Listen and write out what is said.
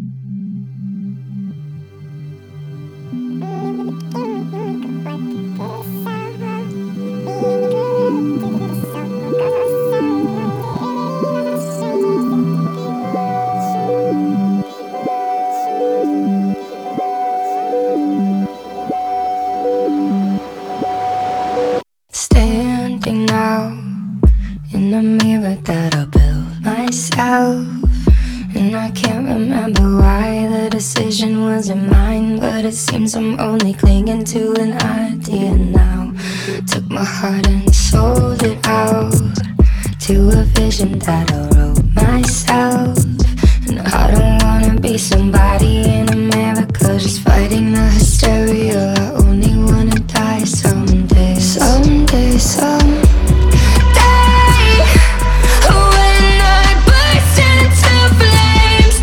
Standing now in the mirror that I built myself, and I can't remember why the decision wasn't mine, but it seems I'm only clinging to an idea now. Took my heart and sold it out to a vision that I wrote myself, and I don't wanna be somebody